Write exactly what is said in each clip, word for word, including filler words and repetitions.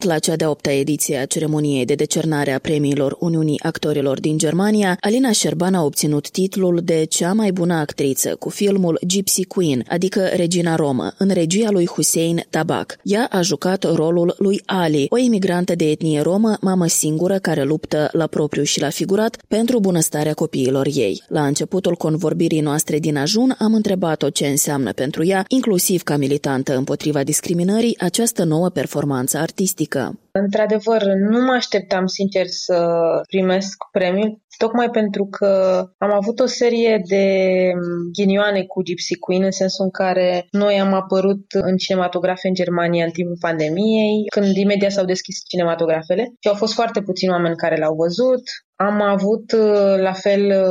La cea de-a opta ediție a ceremoniei de decernare a premiilor Uniunii Actorilor din Germania, Alina Șerban a obținut titlul de cea mai bună actriță cu filmul Gypsy Queen, adică Regina Romă, în regia lui Hussein Tabak. Ea a jucat rolul lui Ali, o imigrantă de etnie romă, mamă singură care luptă la propriu și la figurat pentru bunăstarea copiilor ei. La începutul convorbirii noastre din ajun am întrebat-o ce înseamnă pentru ea, inclusiv ca militantă împotriva discriminării, această nouă performanță artistică. Într-adevăr, nu mă așteptam sincer să primesc premiul, tocmai pentru că am avut o serie de ghinioane cu Gypsy Queen, în sensul în care noi am apărut în cinematografe în Germania în timpul pandemiei, când imediat s-au deschis cinematografele și au fost foarte puțini oameni care l-au văzut. Am avut la fel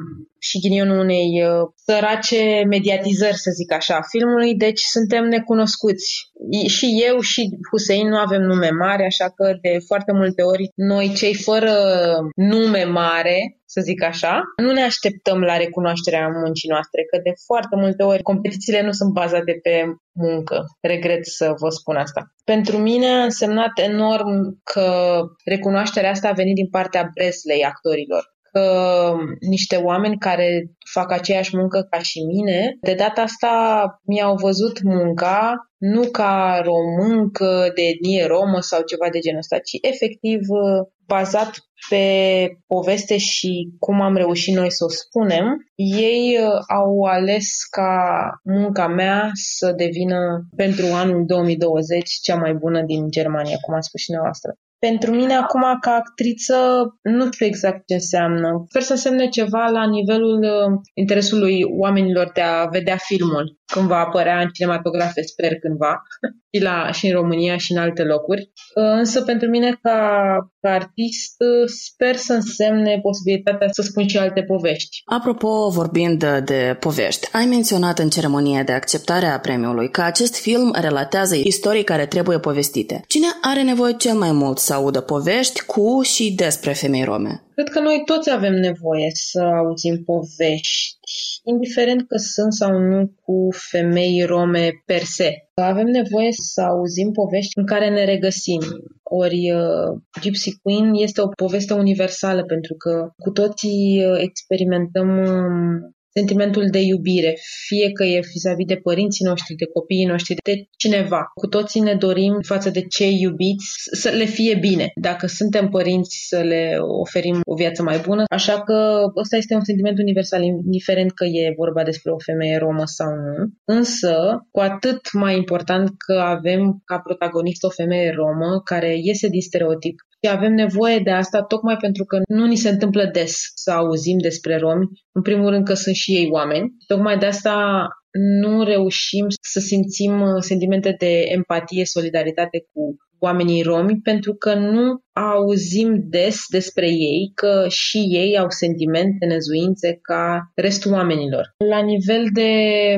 și ghinionul unei sărace mediatizări, să zic așa, a filmului, deci suntem necunoscuți. Și eu și Hussein nu avem nume mari, așa că de foarte multe ori noi, cei fără nume mare, să zic așa, nu ne așteptăm la recunoașterea muncii noastre, că de foarte multe ori competițiile nu sunt bazate pe muncă. Regret să vă spun asta. Pentru mine a însemnat enorm că recunoașterea asta a venit din partea Breslei actorilor. Că niște oameni care fac aceeași muncă ca și mine, de data asta mi-au văzut munca nu ca româncă de etnie romă sau ceva de genul ăsta, ci efectiv bazat pe poveste și cum am reușit noi să o spunem. Ei au ales ca munca mea să devină pentru anul două mii douăzeci cea mai bună din Germania, cum a spus și dumneavoastră. Pentru mine, acum, ca actriță, nu știu exact ce înseamnă. Sper să însemne ceva la nivelul interesului oamenilor de a vedea filmul când va apărea în cinematografe, sper cândva, și, la, și în România și în alte locuri. Însă, pentru mine, ca, ca artist, sper să însemne posibilitatea să spun și alte povești. Apropo, vorbind de, de povești, ai menționat în ceremonia de acceptare a premiului că acest film relatează istorii care trebuie povestite. Cine are nevoie cel mai mult să audă povești cu și despre femei rome? Cred că noi toți avem nevoie să auzim povești, indiferent că sunt sau nu cu femei rome per se. Avem nevoie să auzim povești în care ne regăsim. Ori uh, Gypsy Queen este o poveste universală, pentru că cu toții uh, experimentăm uh, sentimentul de iubire, fie că e vis-a-vis de părinții noștri, de copiii noștri, de cineva. Cu toții ne dorim față de cei iubiți să le fie bine. Dacă suntem părinți, să le oferim o viață mai bună. Așa că ăsta este un sentiment universal, indiferent că e vorba despre o femeie romă sau nu. Însă, cu atât mai important că avem ca protagonist o femeie romă care iese din stereotip. Și avem nevoie de asta tocmai pentru că nu ni se întâmplă des să auzim despre romi. În primul rând că sunt și ei oameni. Tocmai de asta nu reușim să simțim sentimente de empatie, solidaritate cu oamenii romi, pentru că nu auzim des despre ei, că și ei au sentimente, năzuințe ca restul oamenilor. La nivel de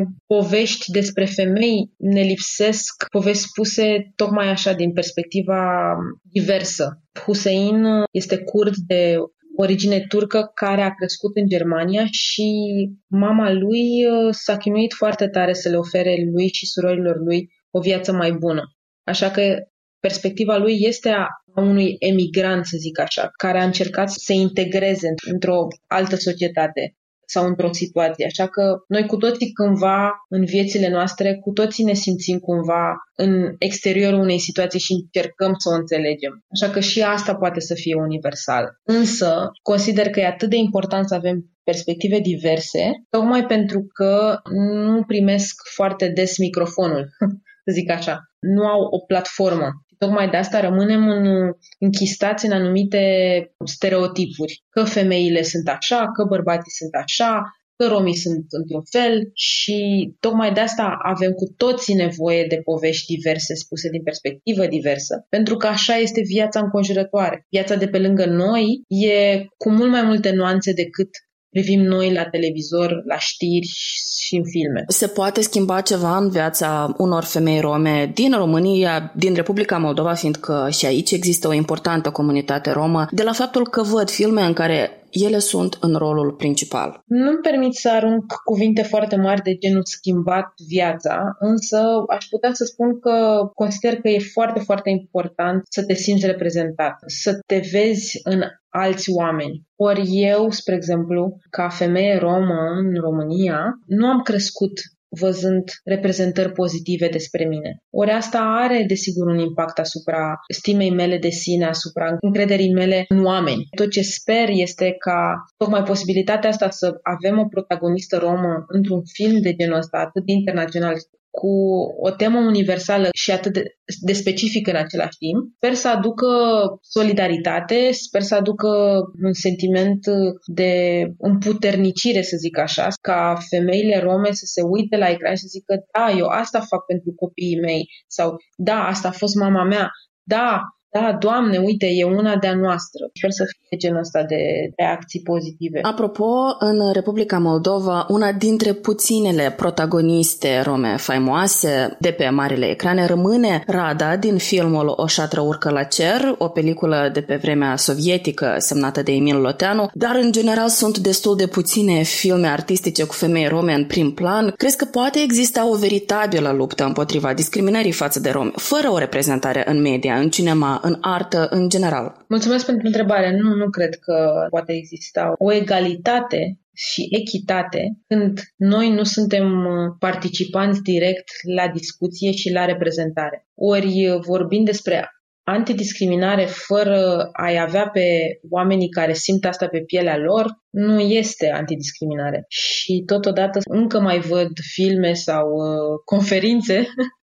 povești despre femei, ne lipsesc povești spuse tocmai așa, din perspectiva diversă. Hussein este kurd de origine turcă care a crescut în Germania și mama lui s-a chinuit foarte tare să le ofere lui și surorilor lui o viață mai bună. Așa că perspectiva lui este a unui emigrant, să zic așa, care a încercat să se integreze într-o altă societate sau într-o situație. Așa că noi cu toții cândva în viețile noastre, cu toții ne simțim cumva în exteriorul unei situații și încercăm să o înțelegem. Așa că și asta poate să fie universal. Însă, consider că e atât de important să avem perspective diverse, tocmai pentru că nu primesc foarte des microfonul, să zic așa. Nu au o platformă. Tocmai de asta rămânem în, închistați în anumite stereotipuri. Că femeile sunt așa, că bărbații sunt așa, că romii sunt într-un fel și tocmai de asta avem cu toții nevoie de povești diverse spuse din perspectivă diversă, pentru că așa este viața înconjurătoare. Viața de pe lângă noi e cu mult mai multe nuanțe decât privim noi la televizor, la știri și în filme. Se poate schimba ceva în viața unor femei rome din România, din Republica Moldova, fiindcă și aici există o importantă comunitate romă, de la faptul că văd filme în care ele sunt în rolul principal. Nu-mi permit să arunc cuvinte foarte mari de genul schimbat viața, însă aș putea să spun că consider că e foarte, foarte important să te simți reprezentat, să te vezi în alți oameni. Ori eu, spre exemplu, ca femeie romă în România, nu am crescut văzând reprezentări pozitive despre mine. Ori asta are, desigur, un impact asupra stimei mele de sine, asupra încrederii mele în oameni. Tot ce sper este ca tocmai posibilitatea asta să avem o protagonistă romă într-un film de genul ăsta, atât de internațional, cu o temă universală și atât de, de specifică în același timp, sper să aducă solidaritate, sper să aducă un sentiment de împuternicire, să zic așa, ca femeile rome să se uite la ecran și să zică, da, eu asta fac pentru copiii mei, sau da, asta a fost mama mea, da, da, Doamne, uite, e una de-a noastră. Sper să fie genul ăsta de reacții pozitive. Apropo, în Republica Moldova, una dintre puținele protagoniste rome faimoase de pe marile ecrane rămâne Rada din filmul O șatră urcă la cer, o peliculă de pe vremea sovietică semnată de Emil Loteanu, dar în general sunt destul de puține filme artistice cu femei rome în prim plan. Crezi că poate exista o veritabilă luptă împotriva discriminării față de romi, fără o reprezentare în media, în cinema, în artă, în general? Mulțumesc pentru întrebare. Nu, nu cred că poate exista o egalitate și echitate când noi nu suntem participanți direct la discuție și la reprezentare. Ori vorbind despre antidiscriminare fără a-i avea pe oamenii care simt asta pe pielea lor, nu este antidiscriminare. Și totodată încă mai văd filme sau uh, conferințe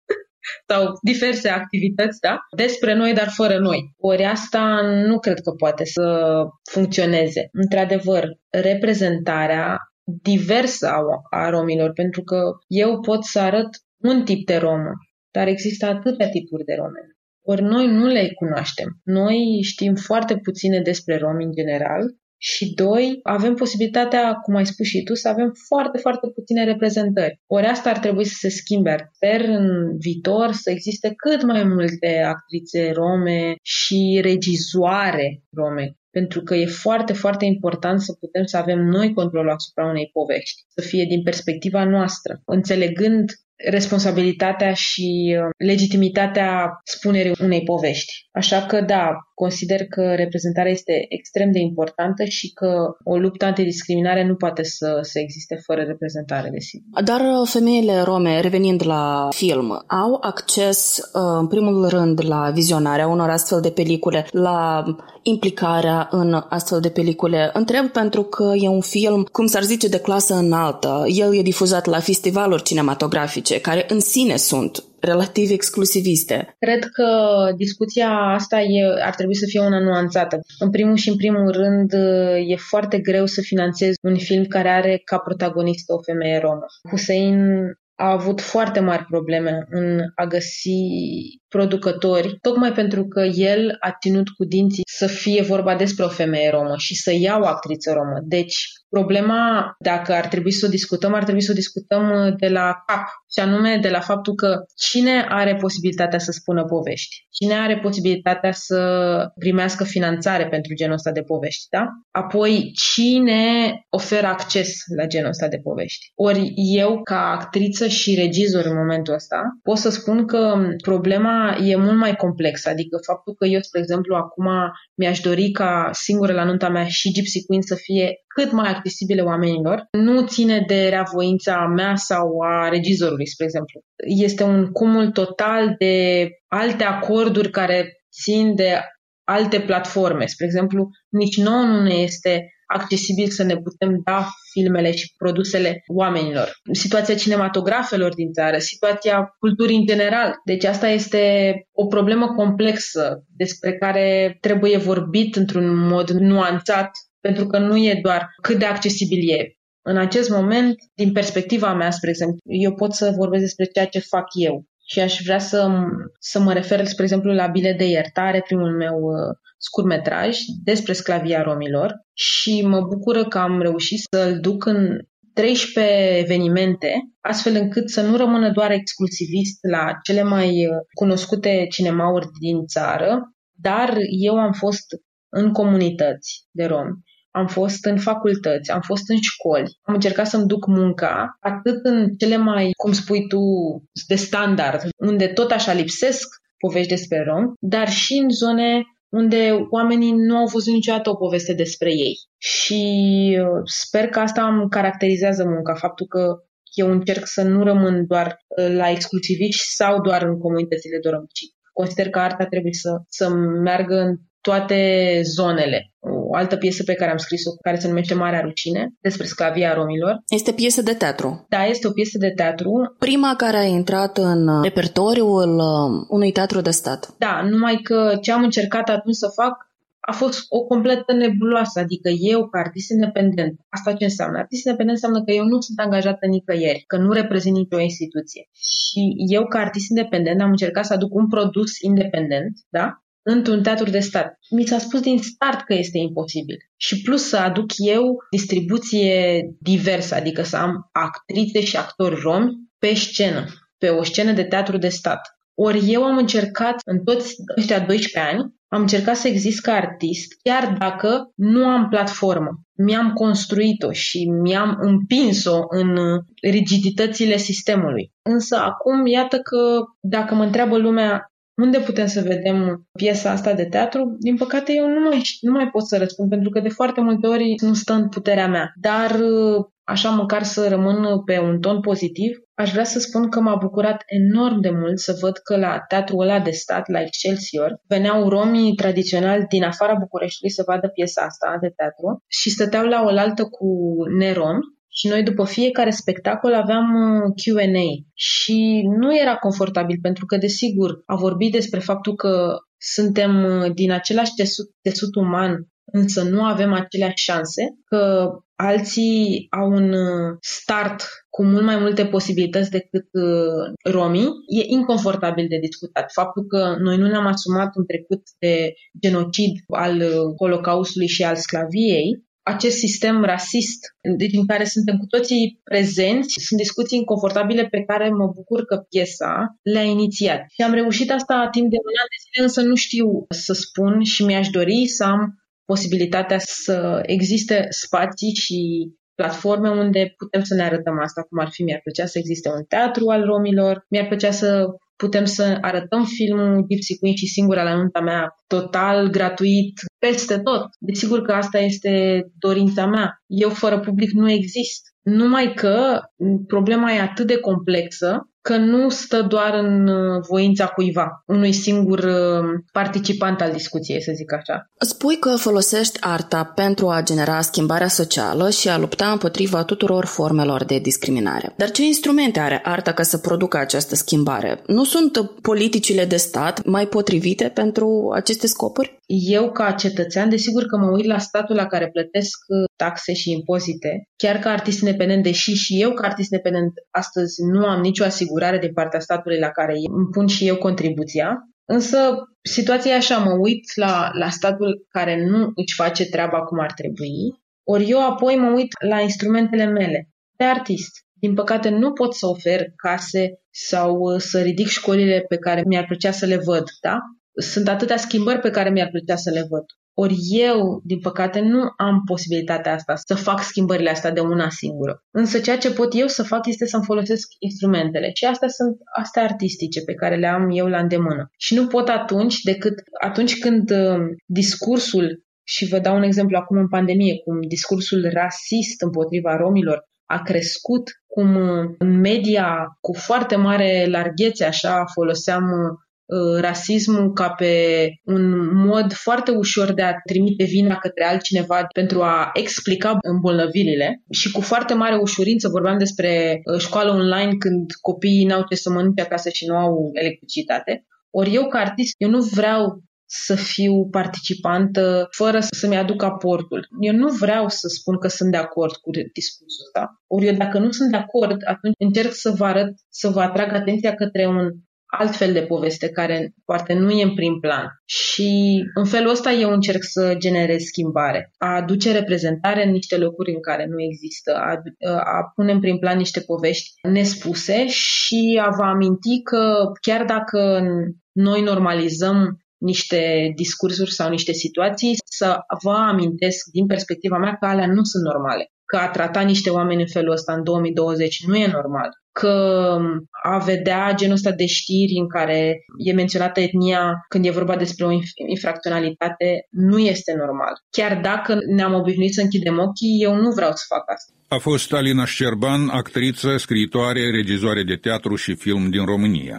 sau diverse activități, da? Despre noi, dar fără noi. Ori asta nu cred că poate să funcționeze. Într-adevăr, reprezentarea diversă a, a romilor, pentru că eu pot să arăt un tip de romă, dar există atâtea tipuri de rome. Ori noi nu le cunoaștem. Noi știm foarte puține despre romi în general. Și doi, avem posibilitatea, cum ai spus și tu, să avem foarte, foarte puține reprezentări. Ori asta ar trebui să se schimbe. Sper în viitor să existe cât mai multe actrițe rome și regizoare rome. Pentru că e foarte, foarte important să putem să avem noi controlul asupra unei povești. Să fie din perspectiva noastră, înțelegând responsabilitatea și legitimitatea spunerii unei povești. Așa că da, consider că reprezentarea este extrem de importantă și că o luptă antidiscriminare nu poate să, să existe fără reprezentare, desigur. Dar femeile rome, revenind la film, au acces în primul rând la vizionarea unor astfel de pelicule, la implicarea în astfel de pelicule. Întreb pentru că e un film, cum s-ar zice, de clasă înaltă. El e difuzat la festivaluri cinematografice, care în sine sunt relativ exclusiviste. Cred că discuția asta e, ar trebui să fie una nuanțată. În primul și în primul rând, e foarte greu să finanțezi un film care are ca protagonistă o femeie romă. Hussein a avut foarte mari probleme în a găsi producători, tocmai pentru că el a ținut cu dinții să fie vorba despre o femeie romă și să ia o actriță romă. Deci, problema, dacă ar trebui să o discutăm, ar trebui să o discutăm de la cap, și anume de la faptul că cine are posibilitatea să spună povești, cine are posibilitatea să primească finanțare pentru genul ăsta de povești, da? Apoi, cine oferă acces la genul ăsta de povești. Ori eu, ca actriță și regizor în momentul ăsta, pot să spun că problema e mult mai complexă, adică faptul că eu, spre exemplu, acum mi-aș dori ca singură la nunta mea și Gypsy Queen să fie cât mai accesibile oamenilor, nu ține de reavoința mea sau a regizorului, spre exemplu. Este un cumul total de alte acorduri care țin de alte platforme. Spre exemplu, nici nouă nu ne este accesibil să ne putem da filmele și produsele oamenilor. Situația cinematografelor din țară, situația culturii în general. Deci asta este o problemă complexă despre care trebuie vorbit într-un mod nuanțat, pentru că nu e doar cât de accesibil e. În acest moment, din perspectiva mea, spre exemplu, eu pot să vorbesc despre ceea ce fac eu. Și aș vrea să, să mă refer, spre exemplu, la Bilet de iertare, primul meu uh, scurtmetraj despre sclavia romilor, și mă bucură că am reușit să-l duc în treisprezece evenimente, astfel încât să nu rămână doar exclusivist la cele mai cunoscute cinemauri din țară, dar eu am fost în comunități de romi. am fost în facultăți, am fost în școli, am încercat să-mi duc munca, atât în cele mai, cum spui tu, de standard, unde tot așa lipsesc povești despre romi, dar și în zone unde oamenii nu au văzut niciodată o poveste despre ei. Și sper că asta îmi caracterizează munca, faptul că eu încerc să nu rămân doar la exclusiviști sau doar în comunitățile de romi. Consider că arta trebuie să, să meargă în toate zonele. O altă piesă pe care am scris-o, care se numește Marea Rucine, despre sclavia romilor. Este piesă de teatru. Da, este o piesă de teatru. Prima care a intrat în repertoriul unui teatru de stat. Da, numai că ce am încercat atunci să fac a fost o completă nebuloasă, adică eu, ca artist independent, asta ce înseamnă? Artist independent înseamnă că eu nu sunt angajată nicăieri, că nu reprezint nicio instituție. Și eu, ca artist independent, am încercat să aduc un produs independent, da? Într-un teatru de stat. Mi s-a spus din start că este imposibil. Și plus să aduc eu distribuție diversă, adică să am actrițe și actori romi pe scenă, pe o scenă de teatru de stat. Ori eu am încercat, în toți ăștia doisprezece ani, am încercat să exist ca artist, chiar dacă nu am platformă. Mi-am construit-o și mi-am împins-o în rigiditățile sistemului. Însă acum, iată că dacă mă întreabă lumea unde putem să vedem piesa asta de teatru, din păcate eu nu mai, nu mai pot să răspund, pentru că de foarte multe ori nu stă în puterea mea. Dar așa, măcar să rămân pe un ton pozitiv, aș vrea să spun că m-a bucurat enorm de mult să văd că la teatrul ăla de stat, la Excelsior, veneau romii tradiționali din afara Bucureștiului să vadă piesa asta de teatru și stăteau la oaltă cu neromi. Și noi după fiecare spectacol aveam Q and A și nu era confortabil pentru că, desigur, a vorbit despre faptul că suntem din același tesut, tesut uman, însă nu avem aceleași șanse, că alții au un start cu mult mai multe posibilități decât romii, e inconfortabil de discutat. Faptul că noi nu ne-am asumat un trecut de genocid al Holocaustului și al sclaviei, acest sistem rasist, deci în care suntem cu toții prezenți, sunt discuții inconfortabile pe care mă bucur că piesa le-a inițiat. Și am reușit asta timp de un an de zile, însă nu știu să spun și mi-aș dori să am posibilitatea să existe spații și platforme unde putem să ne arătăm asta, cum ar fi, mi-ar plăcea să existe un teatru al romilor, mi-ar plăcea să putem să arătăm filmul Gypsy Queen și Singura la nunta mea total, gratuit, peste tot. Desigur că asta este dorința mea. Eu fără public nu exist. Numai că problema e atât de complexă că nu stă doar în voința cuiva, unui singur participant al discuției, să zic așa. Spui că folosești arta pentru a genera schimbarea socială și a lupta împotriva tuturor formelor de discriminare. Dar ce instrumente are arta ca să producă această schimbare? Nu sunt politicile de stat mai potrivite pentru aceste scopuri? Eu, ca cetățean, desigur că mă uit la statul la care plătesc taxe și impozite, chiar ca artist independent, deși și eu, ca artist independent, astăzi nu am nicio asigurare din partea statului la care îmi pun și eu contribuția. Însă situația e așa, mă uit la, la statul care nu își face treaba cum ar trebui, ori eu apoi mă uit la instrumentele mele de artist. Din păcate nu pot să ofer case sau să ridic școlile pe care mi-ar plăcea să le văd, da? Sunt atâtea schimbări pe care mi-ar plăcea să le văd. Ori eu, din păcate, nu am posibilitatea asta, să fac schimbările astea de una singură. Însă ceea ce pot eu să fac este să-mi folosesc instrumentele. Și astea sunt astea artistice pe care le am eu la îndemână. Și nu pot atunci decât atunci când uh, discursul, și vă dau un exemplu acum în pandemie, cum discursul rasist împotriva romilor a crescut, cum uh, în media cu foarte mare larghețe așa foloseam uh, rasismul ca pe un mod foarte ușor de a trimite vina către altcineva pentru a explica îmbolnăvirile și cu foarte mare ușurință vorbeam despre școală online când copiii n-au ce să mănânce acasă și nu au electricitate. Ori eu, ca artist, eu nu vreau să fiu participantă fără să-mi aduc aportul. Eu nu vreau să spun că sunt de acord cu discursul ăsta. Ori eu, dacă nu sunt de acord, atunci încerc să vă arăt, să vă atrag atenția către un alt fel de poveste care poate nu e în prim plan. Și în felul ăsta eu încerc să generez schimbare. A aduce reprezentare în niște locuri în care nu există, a, a pune în prim plan niște povești nespuse și a vă aminti că chiar dacă noi normalizăm niște discursuri sau niște situații, să vă amintesc din perspectiva mea că alea nu sunt normale. Că a trata niște oameni în felul ăsta în două mii douăzeci nu e normal. Că a vedea genul ăsta de știri în care e menționată etnia când e vorba despre o infracționalitate nu este normal. Chiar dacă ne-am obișnuit să închidem ochii, eu nu vreau să fac asta. A fost Alina Șerban, actriță, scriitoare, regizoare de teatru și film din România.